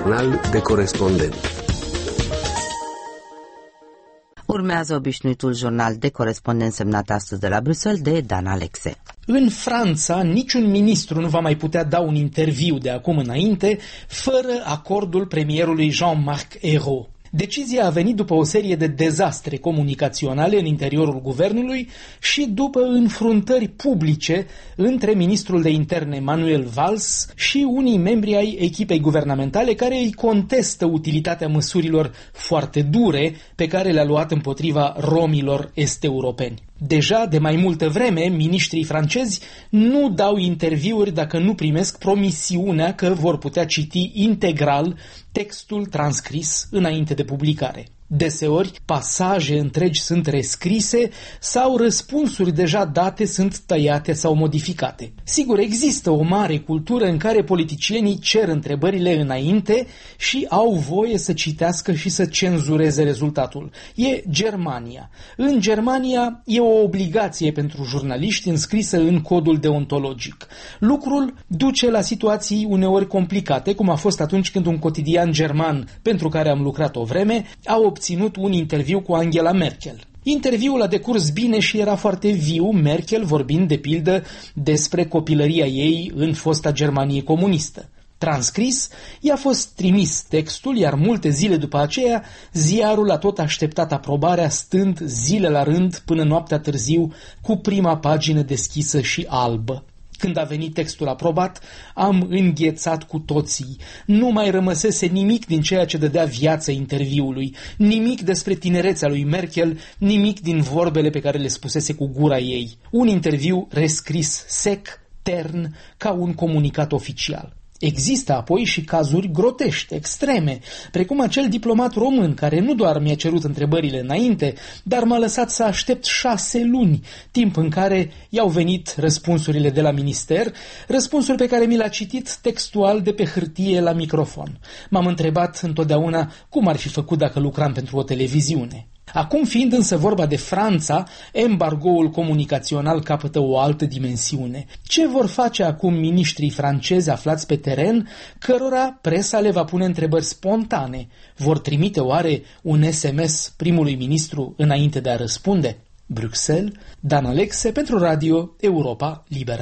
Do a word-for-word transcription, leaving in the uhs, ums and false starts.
jurnal de corespondent. Urmează obișnuitul jurnal de corespondent semnat astăzi de la Bruxelles de Dan Alexe. În Franța, niciun ministru nu va mai putea da un interviu de acum înainte fără acordul premierului Jean-Marc Ayrault. Decizia a venit după o serie de dezastre comunicaționale în interiorul guvernului și după înfruntări publice între ministrul de interne Manuel Valls și unii membri ai echipei guvernamentale care îi contestă utilitatea măsurilor foarte dure pe care le-a luat împotriva romilor est-europeni. Deja de mai multă vreme, miniștrii francezi nu dau interviuri dacă nu primesc promisiunea că vor putea citi integral textul transcris înainte de publicare. Deseori, pasaje întregi sunt rescrise sau răspunsuri deja date sunt tăiate sau modificate. Sigur, există o mare cultură în care politicienii cer întrebările înainte și au voie să citească și să cenzureze rezultatul. E Germania. În Germania e o obligație pentru jurnaliști înscrisă în codul deontologic. Lucrul duce la situații uneori complicate, cum a fost atunci când un cotidian german pentru care am lucrat o vreme a obținut un interviu cu Angela Merkel. Interviul a decurs bine și era foarte viu, Merkel vorbind de pildă despre copilăria ei în fosta Germanie comunistă. Transcris, i-a fost trimis textul, iar multe zile după aceea, ziarul a tot așteptat aprobarea, stând zile la rând până noaptea târziu cu prima pagină deschisă și albă. Când a venit textul aprobat, am înghețat cu toții. Nu mai rămăsese nimic din ceea ce dădea viață interviului, nimic despre tinerețea lui Merkel, nimic din vorbele pe care le spusese cu gura ei. Un interviu rescris sec, tern, ca un comunicat oficial. Există apoi și cazuri grotești, extreme, precum acel diplomat român care nu doar mi-a cerut întrebările înainte, dar m-a lăsat să aștept șase luni, timp în care i-au venit răspunsurile de la minister, răspunsuri pe care mi le-a citit textual de pe hârtie la microfon. M-am întrebat întotdeauna cum ar fi făcut dacă lucram pentru o televiziune. Acum, fiind însă vorba de Franța, embargoul comunicațional capătă o altă dimensiune. Ce vor face acum miniștrii francezi aflați pe teren, cărora presa le va pune întrebări spontane? Vor trimite oare un S M S primului ministru înainte de a răspunde? Bruxelles, Dan Alexe pentru Radio Europa Liberă.